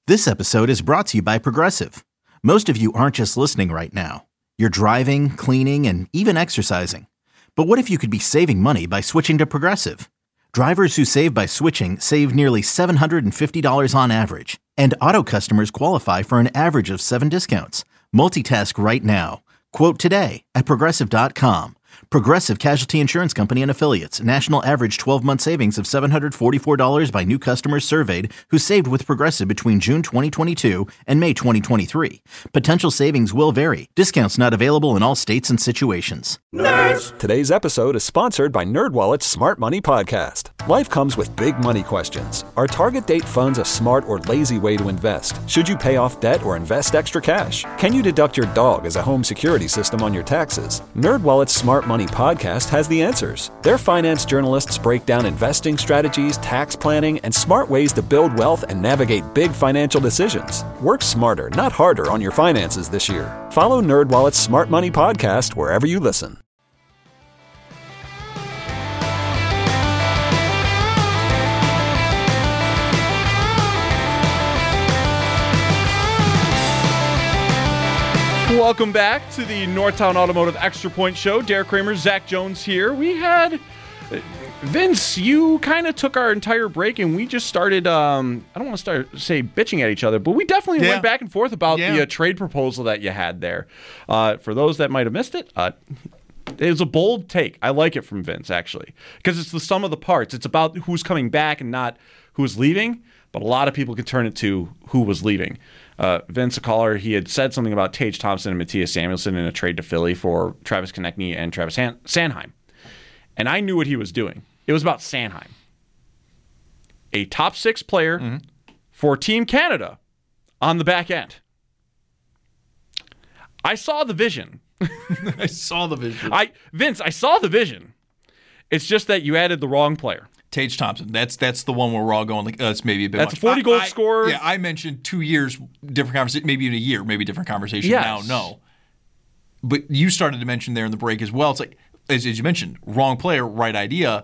This episode is brought to you by Progressive. Most of you aren't just listening right now. You're driving, cleaning, and even exercising. But what if you could be saving money by switching to Progressive? Drivers who save by switching save nearly $750 on average. And auto customers qualify for an average of 7 discounts. Multitask right now. Quote today at Progressive.com. Progressive Casualty Insurance Company and Affiliates. National average 12-month savings of $744 by new customers surveyed who saved with Progressive between June 2022 and May 2023. Potential savings will vary. Discounts not available in all states and situations. Nerds! Today's episode is sponsored by NerdWallet's Smart Money Podcast. Life comes with big money questions. Are target date funds a smart or lazy way to invest? Should you pay off debt or invest extra cash? Can you deduct your dog as a home security system on your taxes? NerdWallet's Smart Money Podcast has the answers. Their finance journalists break down investing strategies, tax planning, and smart ways to build wealth and navigate big financial decisions. Work smarter, not harder on your finances this year. Follow NerdWallet's Smart Money Podcast wherever you listen. Welcome back to the Northtown Automotive Extra Point Show. Derek Kramer, Zach Jones here. We had Vince. You kind of took our entire break, and we just started. I don't want to say bitching at each other, but we definitely went back and forth about the trade proposal that you had there. For those that might have missed it, it was a bold take. I like it from Vince actually because it's the sum of the parts. It's about who's coming back and not who's leaving. But a lot of people can turn it to who was leaving. Vince, a caller, he had said something about Tage Thompson and Matthias Samuelsson in a trade to Philly for Travis Konecny and Travis Sanheim. And I knew what he was doing. It was about Sanheim. A top 6 player for Team Canada on the back end. I saw the vision. I saw the vision. Vince, I saw the vision. It's just that you added the wrong player. Tage Thompson. That's the one where we're all going like, that's maybe a bit much. That's a 40-goal scorer. Yeah, I mentioned 2 years, different conversation, maybe in a year, maybe different conversation. Yes. Now, no. But you started to mention there in the break as well. It's like, as you mentioned, wrong player, right idea.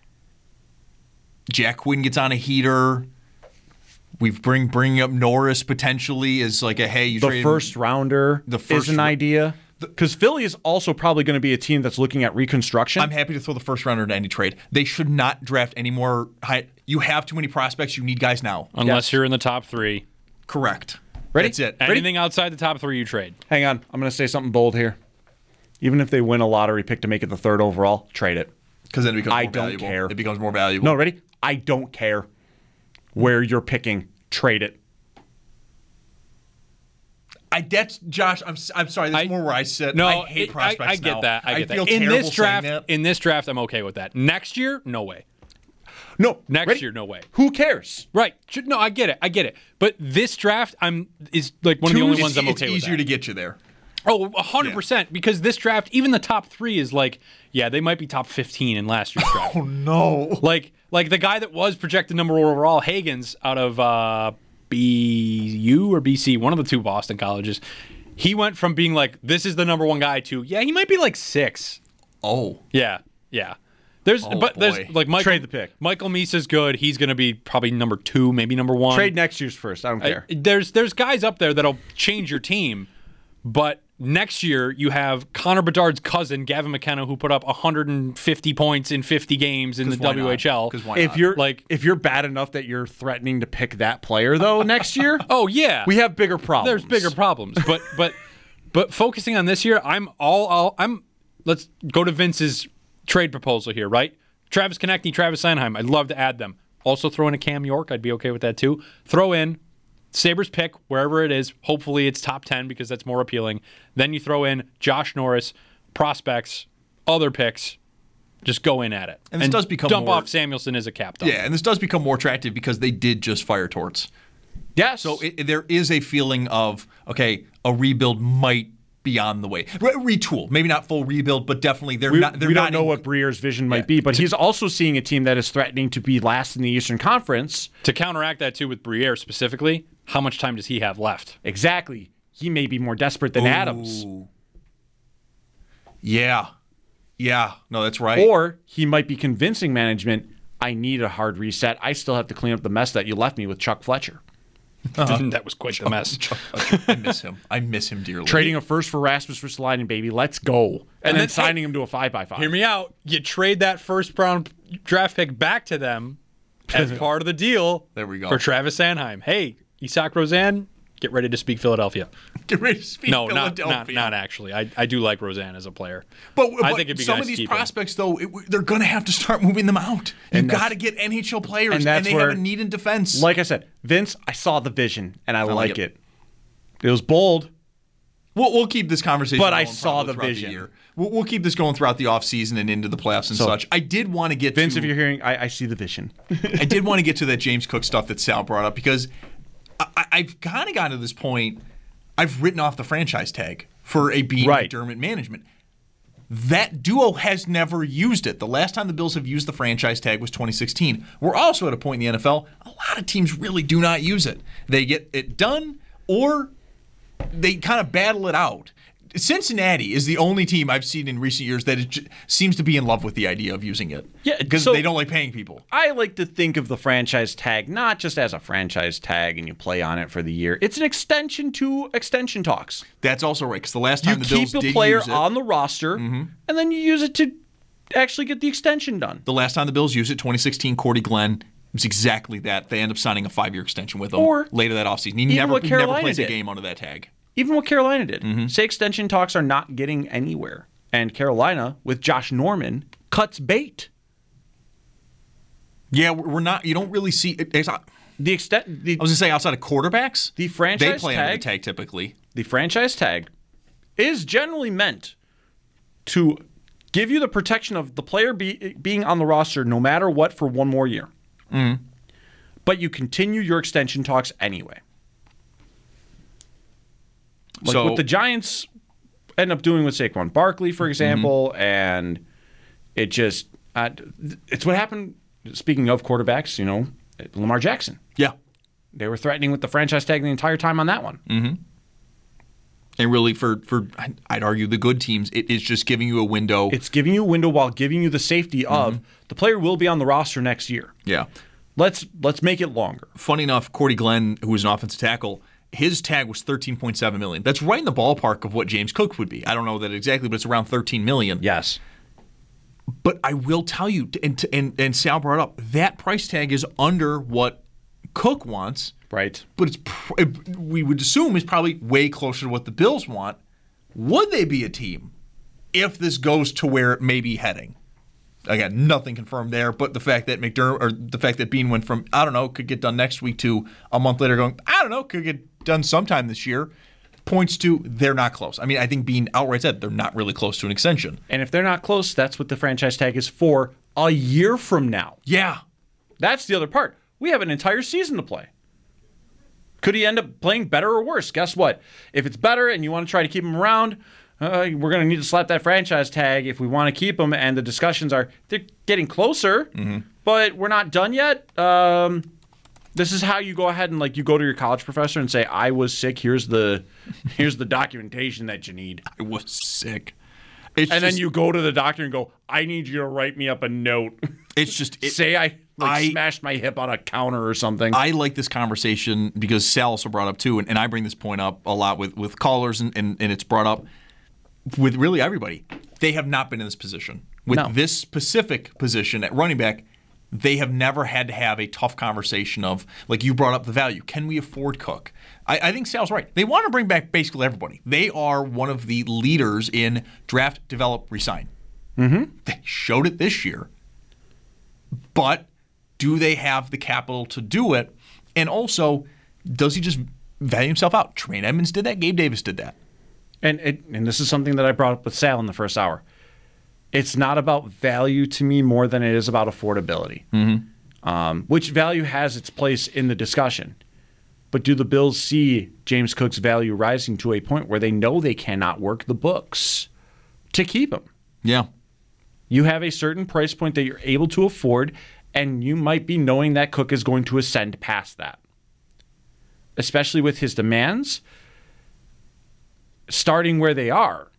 Jack Quinn gets on a heater. We've bringing up Norris potentially as like a, hey, you the first rounder is an idea. Because Philly is also probably going to be a team that's looking at reconstruction. I'm happy to throw the first rounder into any trade. They should not draft any more high. You have too many prospects. You need guys now. Unless you're in the top 3. Correct. Ready? That's it. Anything outside the top 3 you trade. Hang on. I'm going to say something bold here. Even if they win a lottery pick to make it the 3rd overall, trade it. Because then it becomes more valuable. Care. It becomes more valuable. No, ready? I don't care where you're picking. Trade it. That's Josh. I'm sorry. That's more where I sit. No, I hate prospects I get now. that. I get feel that. In this draft, I'm okay with that. Next year, no way. No, next year, no way. Who cares? Right? No, I get it. But this draft, is like one of the only ones I'm okay with. It's easier to get you there. Oh, 100%. Because this draft, even the top 3 is like, yeah, they might be top 15 in last year's draft. Oh no! Like the guy that was projected number 1 overall, Higgins, out of BU or BC, one of the 2 Boston colleges. He went from being like, this is the number 1 guy to, yeah, he might be like 6. Oh. Yeah. There's like Michael, trade the pick. Michael Misa's good. He's going to be probably number 2, maybe number 1. Trade next year's first. I don't care. There's guys up there that'll change your team, but next year you have Connor Bedard's cousin, Gavin McKenna, who put up 150 points in 50 games in the WHL. If you're bad enough that you're threatening to pick that player though next year, oh yeah, we have bigger problems. There's bigger problems, but focusing on this year, let's go to Vince's trade proposal here, right? Travis Konecny, Travis Sanheim. I'd love to add them. Also throw in a Cam York. I'd be okay with that too. Throw in Sabres pick, wherever it is. Hopefully it's top 10 because that's more appealing. Then you throw in Josh Norris, prospects, other picks. Just go in at it. And this does become dump off Samuelsson as a captain. Yeah, and this does become more attractive because they did just fire Torts. Yes. So there is a feeling of, okay, a rebuild might be on the way. Retool. Maybe not full rebuild, but definitely we don't know what Briere's vision might be, but he's also seeing a team that is threatening to be last in the Eastern Conference. To counteract that, too, with Briere specifically, how much time does he have left? Exactly. He may be more desperate than Adams. Yeah. No, that's right. Or he might be convincing management, I need a hard reset. I still have to clean up the mess that you left me with Chuck Fletcher. That was quite the mess. I miss him. I miss him dearly. Trading a first for Rasmus Ristolainen, baby. Let's go. And then signing him to a 5x5. Hear me out. You trade that first-round draft pick back to them as part of the deal. There we go. For Travis Sanheim. Hey, Isak Rosen, get ready to speak Philadelphia. Get ready to speak Philadelphia. Not actually. I do like Rosen as a player. But I think it'd be some nice of these to keep him. prospects, though, they're going to have to start moving them out. You've got to get NHL players, and they have a need in defense. Like I said, Vince, I saw the vision, and I like it. It was bold. We'll keep this conversation but going I saw the throughout vision. The year. We'll keep this going throughout the offseason and into the playoffs and such. I did want to get Vince, to... if you're hearing, I see the vision. I did want to get to that James Cook stuff that Sal brought up because I've kind of gotten to this point. I've written off the franchise tag for a Beane McDermott management. That duo has never used it. The last time the Bills have used the franchise tag was 2016. We're also at a point in the NFL, a lot of teams really do not use it. They get it done or they kind of battle it out. Cincinnati is the only team I've seen in recent years that seems to be in love with the idea of using it. Yeah, because they don't like paying people. I like to think of the franchise tag not just as a franchise tag and you play on it for the year. It's an extension to extension talks. That's also right, because the last time the Bills did use it... You keep a player on the roster, and then you use it to actually get the extension done. The last time the Bills used it, 2016, Cordy Glenn, it was exactly that. They end up signing a 5-year extension with him later that offseason. He never plays a game under that tag. Even what Carolina did. Say extension talks are not getting anywhere. And Carolina, with Josh Norman, cuts bait. Yeah, we're not. You don't really see. I was going to say outside of quarterbacks, the franchise they play tag, under the tag typically. The franchise tag is generally meant to give you the protection of the player being on the roster no matter what for one more year. But you continue your extension talks anyway. Like what the Giants end up doing with Saquon Barkley, for example, and it just it's what happened. Speaking of quarterbacks, Lamar Jackson. Yeah, they were threatening with the franchise tag the entire time on that one. And really, for I'd argue the good teams, it is just giving you a window. It's giving you a window while giving you the safety of the player will be on the roster next year. Yeah, let's make it longer. Funny enough, Cordy Glenn, who was an offensive tackle, his tag was $13.7 million. That's right in the ballpark of what James Cook would be. I don't know that exactly, but it's around $13 million. Yes. But I will tell you, and Sal brought up, that price tag is under what Cook wants. Right. But we would assume is probably way closer to what the Bills want. Would they be a team if this goes to where it may be heading? Again, nothing confirmed there, but the fact that Beane went from, I don't know, could get done next week to a month later going, I don't know, could get done sometime this year, points to they're not close. I mean, I think Beane outright said they're not really close to an extension. And if they're not close, that's what the franchise tag is for a year from now. Yeah. That's the other part. We have an entire season to play. Could he end up playing better or worse? Guess what? If it's better and you want to try to keep him around, we're going to need to slap that franchise tag if we want to keep him. And the discussions they're getting closer, but we're not done yet. This is how you go ahead and you go to your college professor and say, I was sick. Here's the documentation that you need. I was sick. Then you go to the doctor and go, I need you to write me up a note. It's just... Say I smashed my hip on a counter or something. I like this conversation because Sal also brought up too, and I bring this point up a lot with callers, and it's brought up with really everybody. They have not been in this position. With this specific position at running back, they have never had to have a tough conversation of, like you brought up the value. Can we afford Cook? I think Sal's right. They want to bring back basically everybody. They are one of the leaders in draft, develop, resign. They showed it this year. But do they have the capital to do it? And also, does he just value himself out? Tremaine Edmonds did that. Gabe Davis did that. And this is something that I brought up with Sal in the first hour. It's not about value to me more than it is about affordability, which value has its place in the discussion. But do the Bills see James Cook's value rising to a point where they know they cannot work the books to keep him? Yeah. You have a certain price point that you're able to afford, and you might be knowing that Cook is going to ascend past that, especially with his demands starting where they are.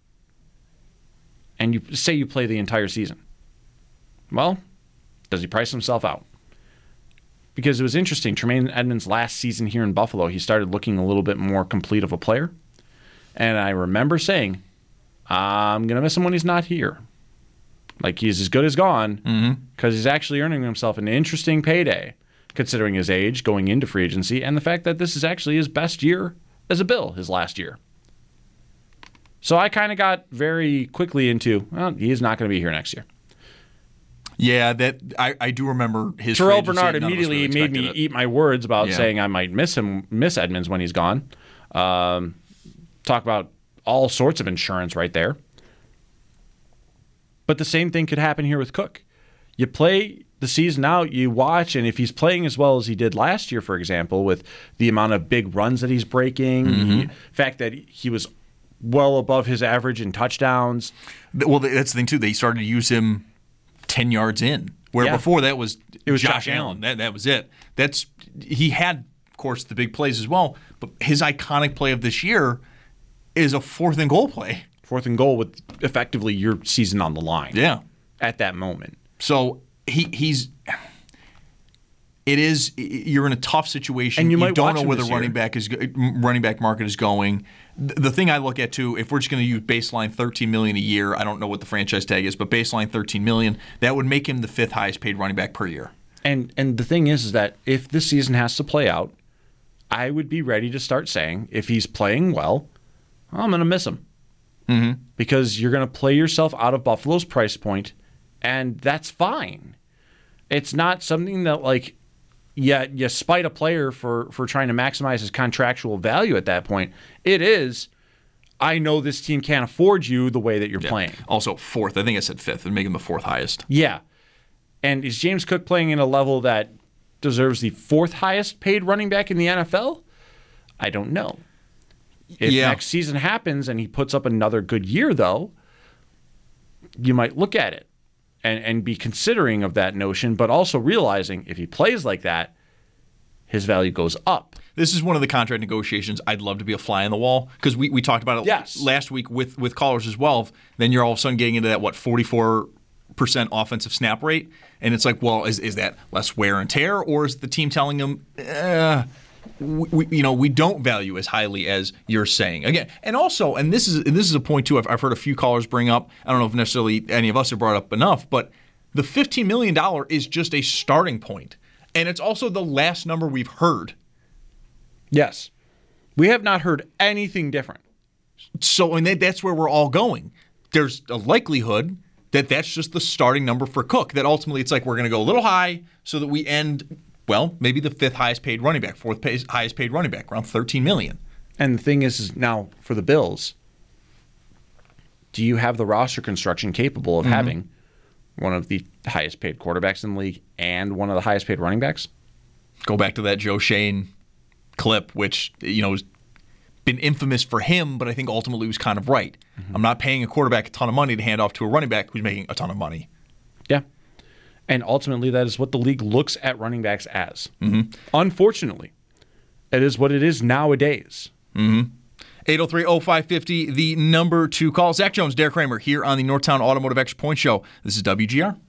And you say you play the entire season. Well, does he price himself out? because it was interesting. Tremaine Edmonds last season here in Buffalo, he started looking a little bit more complete of a player. And I remember saying, I'm going to miss him when he's not here. Like, he's as good as gone because he's actually earning himself an interesting payday, considering his age going into free agency and the fact that this is actually his best year as a Bill, his last year. So I kind of got very quickly into, well, he's not going to be here next year. Yeah, that I do remember his. Terrell Bernard immediately made me eat my words about saying I might miss Edmonds when he's gone. Talk about all sorts of insurance right there. But the same thing could happen here with Cook. You play the season out, you watch, and if he's playing as well as he did last year, for example, with the amount of big runs that he's breaking, the fact that he was well above his average in touchdowns. Well, that's the thing, too. They started to use him 10 yards in, where before it was Josh Allen. That was it. He had, of course, the big plays as well, but his iconic play of this year is a 4th and goal play. 4th and goal with effectively your season on the line. Yeah. At that moment. So you're in a tough situation. And you don't know where the running back market is going. The thing I look at too, if we're just going to use baseline $13 million a year, I don't know what the franchise tag is, but baseline $13 million, that would make him the 5th highest paid running back per year. And the thing is that if this season has to play out, I would be ready to start saying if he's playing well, I'm going to miss him. Because you're going to play yourself out of Buffalo's price point, and that's fine. It's not something that, like, you spite a player for trying to maximize his contractual value at that point. It is, I know this team can't afford you the way that you're playing. Also, 4th. I think I said 5th. And make him the 4th highest. Yeah. And is James Cook playing in a level that deserves the 4th highest paid running back in the NFL? I don't know. If next season happens and he puts up another good year, though, you might look at it and be considering of that notion, but also realizing if he plays like that, his value goes up. This is one of the contract negotiations I'd love to be a fly on the wall, because we talked about it last week with callers as well. Then you're all of a sudden getting into that, 44% offensive snap rate? And it's like, well, is that less wear and tear, or is the team telling them, we don't value as highly as you're saying? Again, and also, and this is a point too I've heard a few callers bring up. I don't know if necessarily any of us have brought up enough, but the $15 million is just a starting point, and it's also the last number we've heard. Yes, we have not heard anything different. So, and that's where we're all going. There's a likelihood that that's just the starting number for Cook. That ultimately, it's like we're going to go a little high so that we end, well, maybe the 5th highest paid running back, 4th highest paid running back, around $13 million. And the thing is now for the Bills, do you have the roster construction capable of having one of the highest paid quarterbacks in the league and one of the highest paid running backs? Go back to that Joe Shane clip, which has been infamous for him, but I think ultimately was kind of right. I'm not paying a quarterback a ton of money to hand off to a running back who's making a ton of money. Yeah. And ultimately, that is what the league looks at running backs as. Unfortunately, it is what it is nowadays. 803-0550, the number to call. Zach Jones, Derek Kramer here on the Northtown Automotive Extra Point Show. This is WGR.